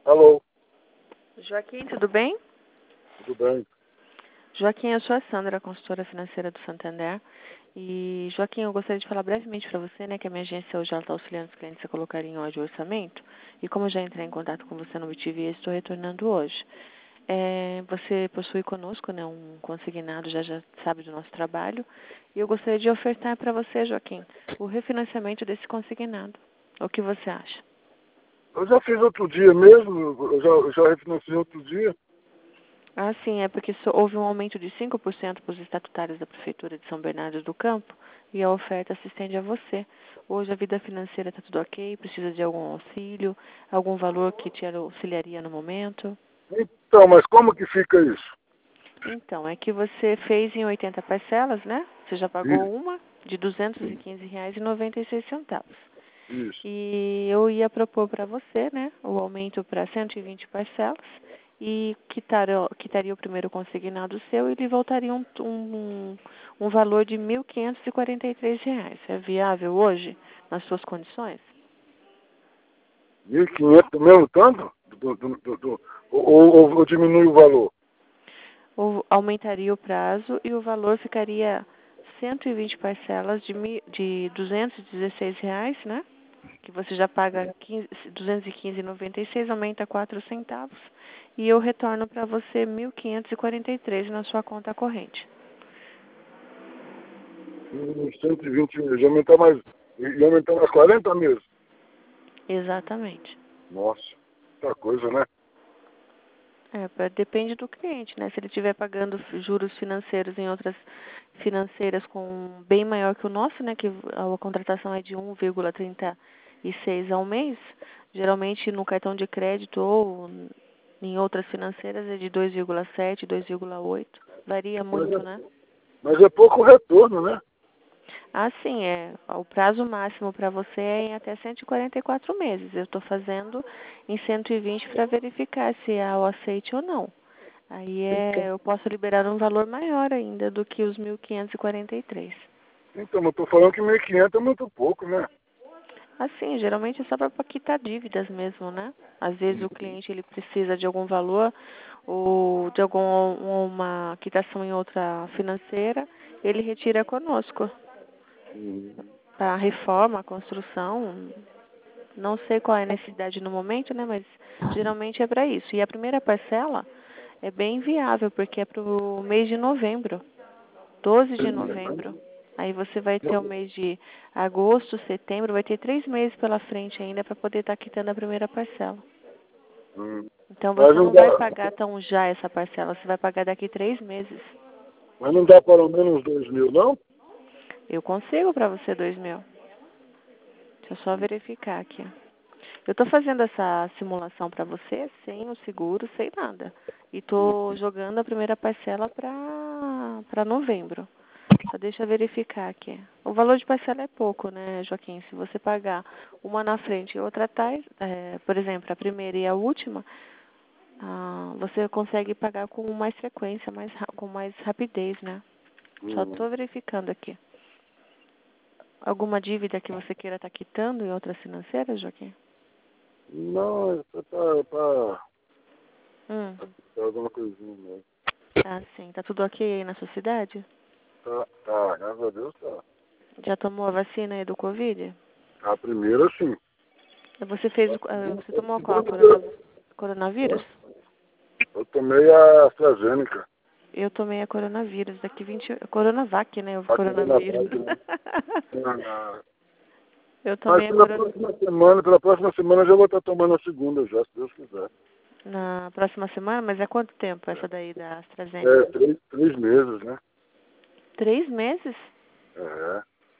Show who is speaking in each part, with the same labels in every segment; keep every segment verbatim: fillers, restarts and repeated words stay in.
Speaker 1: Alô,
Speaker 2: Joaquim, tudo bem?
Speaker 1: tudo bem?
Speaker 2: Joaquim, eu sou a Sandra, consultora financeira do Santander. E, Joaquim, eu gostaria de falar brevemente para você, né, que a minha agência hoje está auxiliando os clientes a colocarem em ordem o orçamento. E como eu já entrei em contato com você no B T V, estou retornando hoje. É, você possui conosco, né, um consignado, já já sabe do nosso trabalho. E eu gostaria de ofertar para você, Joaquim, o refinanciamento desse consignado. O que você acha?
Speaker 1: Eu já fiz outro dia mesmo, eu já, eu já refinanciei outro dia.
Speaker 2: Ah, sim, é porque so- houve um aumento de cinco por cento para os estatutários da Prefeitura de São Bernardo do Campo e a oferta se estende a você. Hoje a vida financeira está tudo ok, precisa de algum auxílio, algum valor que te auxiliaria no momento?
Speaker 1: Então, mas como que fica isso?
Speaker 2: Então, é que você fez em oitenta parcelas, né? Você já pagou
Speaker 1: Isso,
Speaker 2: uma de duzentos e quinze reais e noventa e seis centavos.
Speaker 1: isso.
Speaker 2: E eu ia propor para você, né, o aumento para cento e vinte parcelas e quitaria, quitaria o primeiro consignado seu e lhe voltaria um, um, um valor de mil quinhentos e quarenta e três reais. É viável hoje, nas suas condições?
Speaker 1: mil e quinhentos do mesmo tanto? Do, do, do, do, ou, ou, ou diminui o valor?
Speaker 2: Ou aumentaria o prazo e o valor ficaria cento e vinte parcelas de, mi- de duzentos e dezesseis reais, né? Que você já paga quinze, duzentos e quinze reais e noventa e seis, aumenta quatro centavos, e eu retorno para você mil quinhentos e quarenta e três na sua conta corrente.
Speaker 1: Hum, cento e vinte mil, ia aumentar mais, ia aumentar mais quarenta mesmo.
Speaker 2: Exatamente.
Speaker 1: Nossa, muita coisa, né?
Speaker 2: É, pra- depende do cliente, né? Se ele estiver pagando f- juros financeiros em outras financeiras com bem maior que o nosso, né? Que a, a contratação é de um vírgula trinta e seis ao mês, geralmente no cartão de crédito ou em outras financeiras é de dois vírgula sete, dois vírgula oito. Varia
Speaker 1: Mas
Speaker 2: muito,
Speaker 1: é,
Speaker 2: né?
Speaker 1: mas é pouco retorno, né?
Speaker 2: Ah, sim, é. O prazo máximo para você é em até cento e quarenta e quatro meses. Eu estou fazendo em cento e vinte para verificar se há o aceite ou não. Aí é, eu posso liberar um valor maior ainda do que os mil quinhentos e quarenta e três.
Speaker 1: Então, eu tô falando que mil e quinhentos é muito pouco, né?
Speaker 2: Assim, geralmente é só para quitar dívidas mesmo, né? Às vezes o cliente ele precisa de algum valor ou de alguma quitação em outra financeira, ele retira conosco.
Speaker 1: Hum.
Speaker 2: Para reforma, construção, não sei qual é a necessidade no momento, né? Mas geralmente é para isso. E a primeira parcela é bem viável, porque é para o mês de novembro, doze de novembro. Aí você vai ter o mês de agosto, setembro, vai ter três meses pela frente ainda para poder estar quitando a primeira parcela.
Speaker 1: Hum.
Speaker 2: Então
Speaker 1: Mas
Speaker 2: você
Speaker 1: não
Speaker 2: não vai
Speaker 1: dá,
Speaker 2: pagar tão já essa parcela, você vai pagar daqui três meses.
Speaker 1: mas não dá pelo menos dois mil, não?
Speaker 2: Eu consigo para você dois mil. Deixa eu só verificar aqui. Eu estou fazendo essa simulação para você sem o seguro, sem nada. E estou jogando a primeira parcela para para novembro. Só deixa eu verificar aqui. O valor de parcela é pouco, né, Joaquim? Se você pagar uma na frente e outra atrás, é, por exemplo, a primeira e a última, ah, você consegue pagar com mais frequência, mais, ra- com mais rapidez, né? Só
Speaker 1: Hum.
Speaker 2: estou verificando aqui. Alguma dívida que você queira estar quitando em outras financeiras, Joaquim?
Speaker 1: Não, é pra, pra,
Speaker 2: Hum.
Speaker 1: pra alguma coisinha mesmo.
Speaker 2: Ah, sim. Tá tudo ok aí na sua cidade?
Speaker 1: Tá, tá, graças a Deus tá.
Speaker 2: Já tomou a vacina aí do Covid?
Speaker 1: A primeira, sim.
Speaker 2: Você fez, o- ah, você tomou qual? A corona, coronavírus?
Speaker 1: Eu tomei a AstraZeneca.
Speaker 2: Eu tomei a coronavírus, daqui vinte, a Coronavac, né? O
Speaker 1: A
Speaker 2: coronavírus.
Speaker 1: Coronavac, né? Ah,
Speaker 2: Eu
Speaker 1: mas
Speaker 2: tomei a
Speaker 1: pela
Speaker 2: corona...
Speaker 1: próxima semana, pela próxima semana eu já vou estar tomando a segunda já, se Deus quiser.
Speaker 2: na próxima semana, mas é quanto tempo essa daí da
Speaker 1: É,
Speaker 2: AstraZeneca?
Speaker 1: três, três meses, né?
Speaker 2: Três meses?
Speaker 1: É,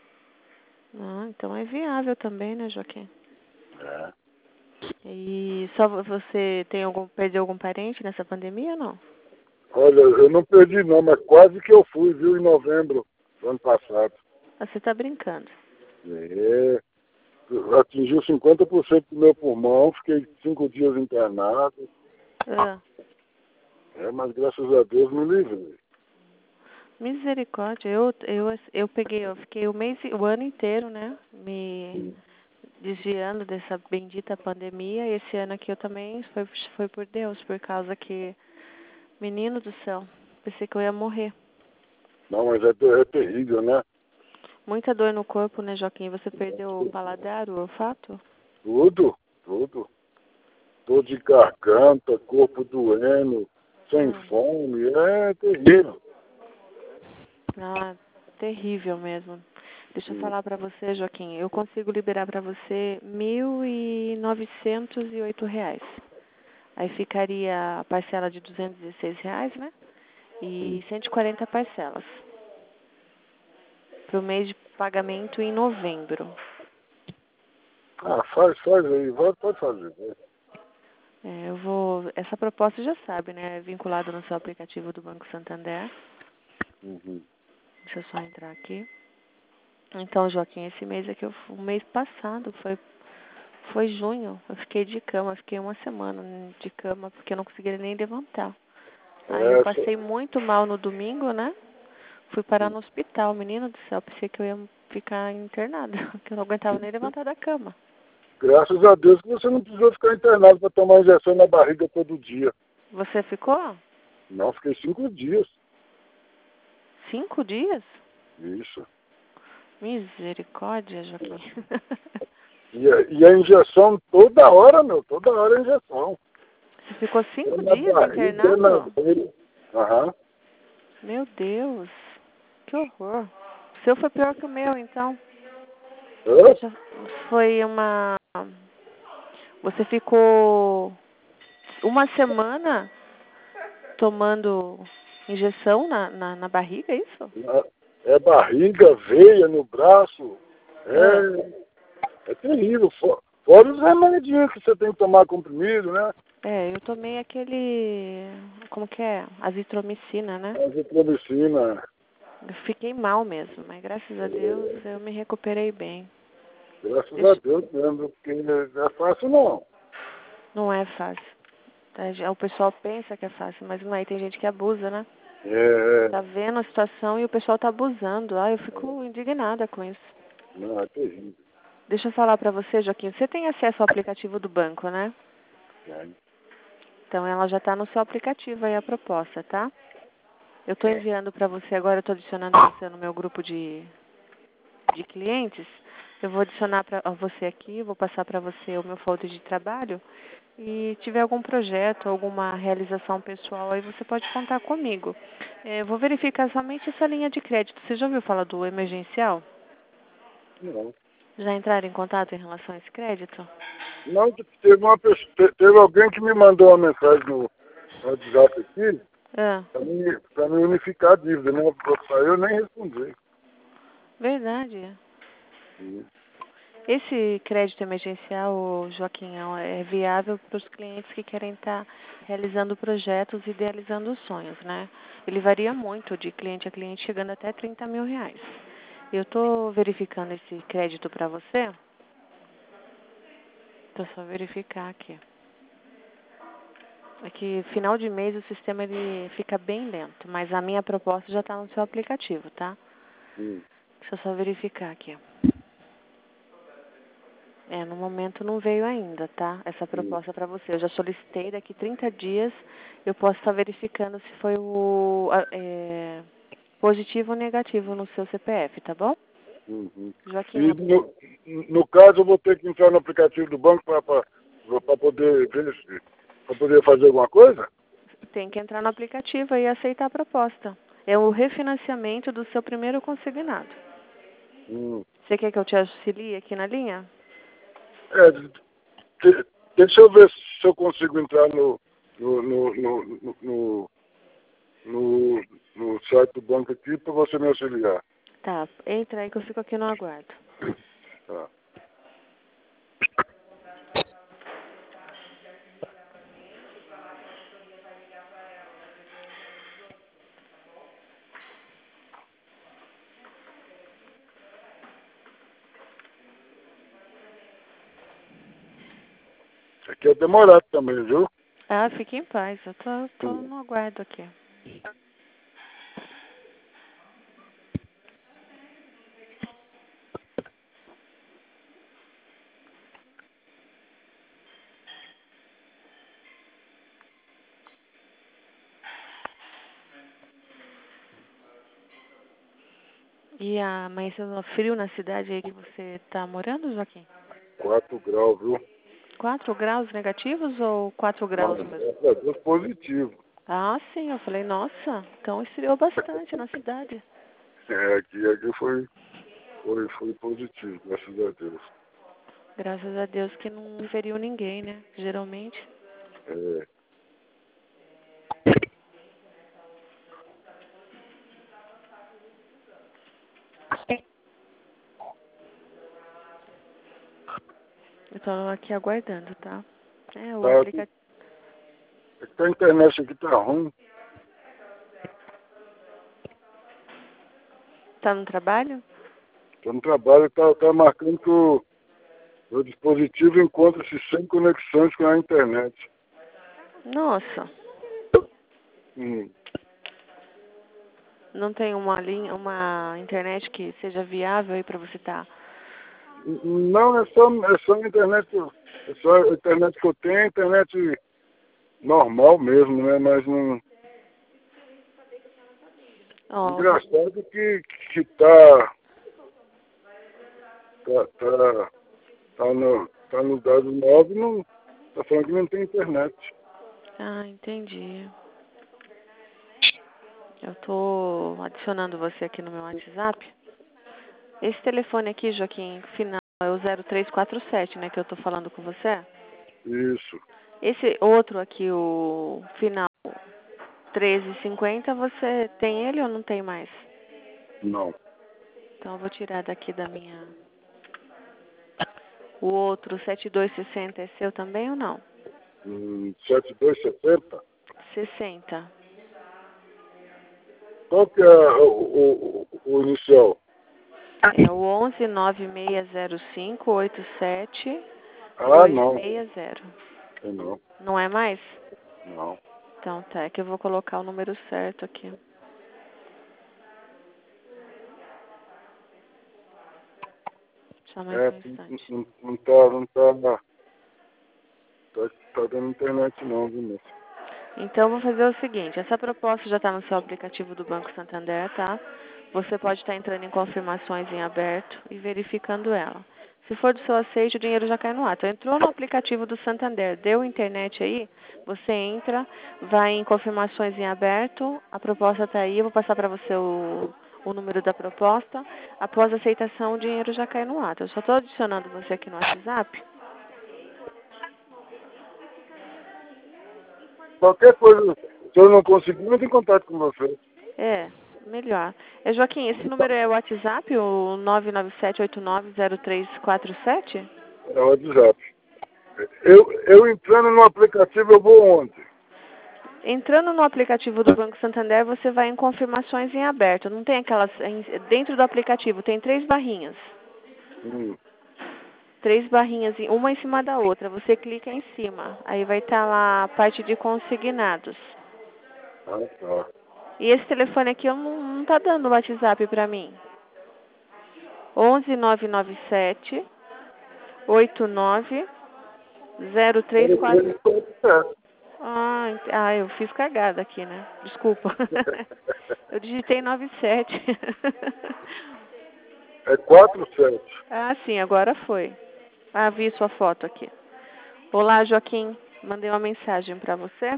Speaker 2: Ah, então é viável também, né, Joaquim?
Speaker 1: é.
Speaker 2: E só você tem algum, perdeu algum parente nessa pandemia ou não?
Speaker 1: Olha, eu não perdi não, mas quase que eu fui, viu, em novembro do ano passado.
Speaker 2: Ah, você tá brincando.
Speaker 1: É, atingiu cinquenta por cento do meu pulmão, fiquei cinco dias internado.
Speaker 2: Ah.
Speaker 1: É, mas graças a Deus me livrei.
Speaker 2: Misericórdia, eu, eu, eu peguei, eu fiquei o mês, o ano inteiro, né, me desviando dessa bendita pandemia. Esse ano aqui eu também, foi, foi por Deus, por causa que, menino do céu, pensei que eu ia morrer.
Speaker 1: Não, mas é, é terrível, né?
Speaker 2: Muita dor no corpo, né, Joaquim? Você perdeu o paladar, o olfato?
Speaker 1: Tudo, tudo. Dor de garganta, corpo doendo, sem
Speaker 2: Hum.
Speaker 1: fome, é terrível.
Speaker 2: Ah, terrível mesmo. Deixa eu
Speaker 1: Hum.
Speaker 2: falar pra você, Joaquim. Eu consigo liberar pra você mil e novecentos e oito reais. Aí ficaria a parcela de duzentos e dezesseis reais, né? E cento e quarenta parcelas. Pro mês de pagamento em novembro.
Speaker 1: Ah, faz, faz aí, vai, pode fazer. Vai.
Speaker 2: É, eu vou. Essa proposta já sabe, né? É vinculada no seu aplicativo do Banco Santander.
Speaker 1: Uhum.
Speaker 2: Deixa eu só entrar aqui. Então, Joaquim, esse mês aqui, o mês passado, foi, foi junho, eu fiquei de cama, fiquei uma semana de cama, porque eu não conseguia nem levantar. Aí eu
Speaker 1: É, só-
Speaker 2: passei muito mal no domingo, né? Fui parar no hospital, menino do céu, pensei que eu ia ficar internada, que eu não aguentava nem levantar da cama.
Speaker 1: graças a Deus que você não precisou ficar internado para tomar injeção na barriga todo dia.
Speaker 2: Você ficou?
Speaker 1: Não, fiquei cinco dias.
Speaker 2: Cinco dias?
Speaker 1: Isso.
Speaker 2: Misericórdia, Joaquim.
Speaker 1: E a, e a injeção toda hora, meu, toda hora a injeção.
Speaker 2: Você ficou cinco
Speaker 1: É na
Speaker 2: dias
Speaker 1: barriga, é na
Speaker 2: internado?
Speaker 1: veia. Aham.
Speaker 2: Meu Deus, que horror. O seu foi pior que o meu, então.
Speaker 1: Hã?
Speaker 2: Já foi uma... Você ficou uma semana tomando injeção na, na, na barriga, é isso?
Speaker 1: É barriga, veia no braço.
Speaker 2: Ah,
Speaker 1: É, é terrível. Fo- Fora os remedinhos que você tem que tomar comprimido, né?
Speaker 2: é, eu tomei aquele... Como que é? Azitromicina, né?
Speaker 1: Azitromicina.
Speaker 2: Eu fiquei mal mesmo, mas graças a Deus eu me recuperei bem.
Speaker 1: Graças a
Speaker 2: Deixa-
Speaker 1: Deus mesmo, porque não é fácil não.
Speaker 2: Não é fácil. Tá? Já- O pessoal pensa que é fácil, mas não é. Tem gente que abusa, né?
Speaker 1: É,
Speaker 2: Tá vendo a situação e o pessoal tá abusando. Ah, eu fico indignada com isso.
Speaker 1: não, é terrível.
Speaker 2: Deixa eu falar pra você, Joaquim. Você tem acesso ao aplicativo do banco, né?
Speaker 1: É.
Speaker 2: Então ela já tá no seu aplicativo aí a proposta, tá? Eu tô enviando pra você agora, eu tô adicionando você no meu grupo de, de clientes. Eu vou adicionar pra você aqui, vou passar pra você o meu folder de trabalho. E tiver algum projeto, alguma realização pessoal, aí você pode contar comigo. É, eu vou verificar somente essa linha de crédito. Você já ouviu falar do emergencial?
Speaker 1: Não.
Speaker 2: Já entraram em contato em relação a esse crédito?
Speaker 1: Não, teve, uma pessoa, te- teve alguém que me mandou uma mensagem no no WhatsApp aqui
Speaker 2: Ah,
Speaker 1: para me, pra me unificar a dívida, né? Pra eu nem responder.
Speaker 2: verdade.
Speaker 1: Sim.
Speaker 2: Esse crédito emergencial, Joaquim, é viável para os clientes que querem estar realizando projetos e idealizando sonhos, né? Ele varia muito de cliente a cliente, chegando até trinta mil reais. Eu estou verificando esse crédito para você. Estou só verificar aqui. É que final de mês o sistema ele fica bem lento, mas a minha proposta já está no seu aplicativo, tá?
Speaker 1: Sim.
Speaker 2: Deixa eu só verificar aqui. É, no momento não veio ainda, tá? Essa
Speaker 1: Sim.
Speaker 2: proposta para você. Eu já solicitei, daqui trinta dias eu posso estar verificando se foi o a- é, positivo ou negativo no seu C P F, tá bom?
Speaker 1: Uhum.
Speaker 2: Joaquim,
Speaker 1: E no, no caso eu vou ter que entrar no aplicativo do banco para poder ver se para poder fazer alguma coisa?
Speaker 2: tem que entrar no aplicativo e aceitar a proposta. É o refinanciamento do seu primeiro consignado.
Speaker 1: Hum.
Speaker 2: Você quer que eu te auxilie aqui na linha?
Speaker 1: É, de- deixa eu ver se eu consigo entrar no, no, no, no, no, no, no, no site do banco aqui para você me auxiliar.
Speaker 2: Tá, entra aí que eu fico aqui no aguardo.
Speaker 1: Tá. Isso aqui é demorado também, viu?
Speaker 2: Ah, fique em paz, eu tô, tô no aguardo aqui. E amanheceu frio na cidade aí que você tá morando, Joaquim?
Speaker 1: quatro graus, viu?
Speaker 2: quatro graus negativos ou quatro graus
Speaker 1: Não,
Speaker 2: mesmo?
Speaker 1: é Deus positivo.
Speaker 2: Ah, sim. Eu falei, nossa, então esfriou bastante na cidade.
Speaker 1: É, aqui, aqui foi, foi, foi positivo, graças a Deus.
Speaker 2: Graças a Deus que não feriu ninguém, né? Geralmente.
Speaker 1: É,
Speaker 2: Eu tô aqui aguardando, tá? É, o
Speaker 1: tá,
Speaker 2: aplicativo.
Speaker 1: é que a internet aqui tá ruim.
Speaker 2: Tá no trabalho?
Speaker 1: Tô no trabalho, tá, tá marcando que o, o dispositivo encontra-se sem conexões com a internet.
Speaker 2: Nossa.
Speaker 1: Hum.
Speaker 2: Não tem uma linha, uma internet que seja viável aí pra você tá?
Speaker 1: Não, é só, é só a internet, que eu- é só a internet que eu tenho, a internet normal mesmo, né? Mas não.
Speaker 2: Ó,
Speaker 1: Engraçado que, que tá, tá, tá, tá, no, tá nos dados novos, não, tá falando que não tem internet.
Speaker 2: ah, entendi. Eu tô adicionando você aqui no meu WhatsApp. Esse telefone aqui, Joaquim, final é o zero três quatro sete, né, que eu tô falando com você?
Speaker 1: Isso,
Speaker 2: Esse outro aqui, o final treze cinquenta, você tem ele ou não tem mais?
Speaker 1: não.
Speaker 2: Então eu vou tirar daqui da minha... O outro setenta e dois sessenta é seu também ou não?
Speaker 1: Hum, sete dois sessenta?
Speaker 2: sessenta.
Speaker 1: Qual que é o, o, o inicial?
Speaker 2: É o onze nove seis zero cinco oito sete
Speaker 1: Ah,
Speaker 2: dois
Speaker 1: não.
Speaker 2: seis zero.
Speaker 1: É não,
Speaker 2: Não é mais?
Speaker 1: não.
Speaker 2: Então tá, é que eu vou colocar o número certo aqui. Só mais
Speaker 1: É,
Speaker 2: um
Speaker 1: não,
Speaker 2: instante.
Speaker 1: não, não tá, não tá, tá, tá dando internet não, viu, moço?
Speaker 2: Então, eu vou fazer o seguinte, essa proposta já está no seu aplicativo do Banco Santander, tá? Você pode estar entrando em confirmações em aberto e verificando ela. Se for do seu aceite, o dinheiro já cai no ato. Entrou no aplicativo do Santander, deu internet aí, você entra, vai em confirmações em aberto, a proposta está aí, eu vou passar para você o, o número da proposta. Após a aceitação, o dinheiro já cai no ato. Eu só estou adicionando você aqui no WhatsApp.
Speaker 1: Qualquer coisa, se eu não conseguir, eu entro em contato com você.
Speaker 2: É, melhor. É, Joaquim, esse número é o WhatsApp, o nove nove sete oito nove zero três quatro sete?
Speaker 1: É o WhatsApp. Eu, eu entrando no aplicativo, eu vou onde?
Speaker 2: Entrando no aplicativo do Banco Santander, você vai em confirmações em aberto. Não tem aquelas... em- Dentro do aplicativo tem três barrinhas.
Speaker 1: Hum,
Speaker 2: Três barrinhas, em- uma em cima da outra. Você clica em cima. Aí vai estar lá a parte de consignados.
Speaker 1: ah, tá.
Speaker 2: E esse telefone aqui eu não, não tá dando o WhatsApp pra mim. onze nove nove sete oito nove zero três quatro. Ah, ent- ah, eu fiz cagada aqui, né? Desculpa. Eu digitei noventa e sete.
Speaker 1: É quatro sete.
Speaker 2: Ah, sim, agora foi. Ah, vi sua foto aqui. Olá, Joaquim. Mandei uma mensagem pra você.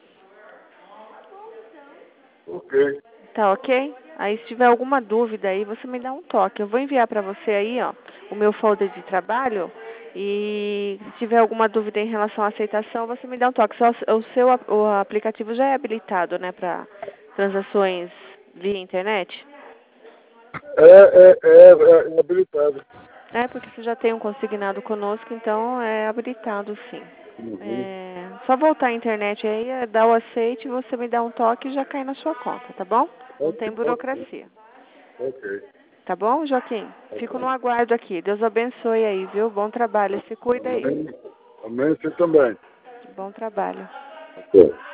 Speaker 1: Ok.
Speaker 2: Tá ok? Aí, se tiver alguma dúvida aí, você me dá um toque. Eu vou enviar pra você aí, ó, o meu folder de trabalho. E se tiver alguma dúvida em relação à aceitação, você me dá um toque. Só o seu ap- o aplicativo já é habilitado, né, para transações via internet?
Speaker 1: É, é, é, é habilitado.
Speaker 2: É, porque você já tem um consignado conosco, então é habilitado, sim.
Speaker 1: Uhum.
Speaker 2: É, só voltar à internet aí, é, dar o aceite, você me dá um toque e já cai na sua conta, tá bom? Não tem
Speaker 1: Ok, ok.
Speaker 2: burocracia.
Speaker 1: Ok.
Speaker 2: Tá bom, Joaquim?
Speaker 1: Tá
Speaker 2: Fico no
Speaker 1: bom.
Speaker 2: aguardo aqui. Deus abençoe aí, viu? Bom trabalho. Se cuida aí.
Speaker 1: Amém. Amém, você também.
Speaker 2: Bom trabalho.
Speaker 1: Ok.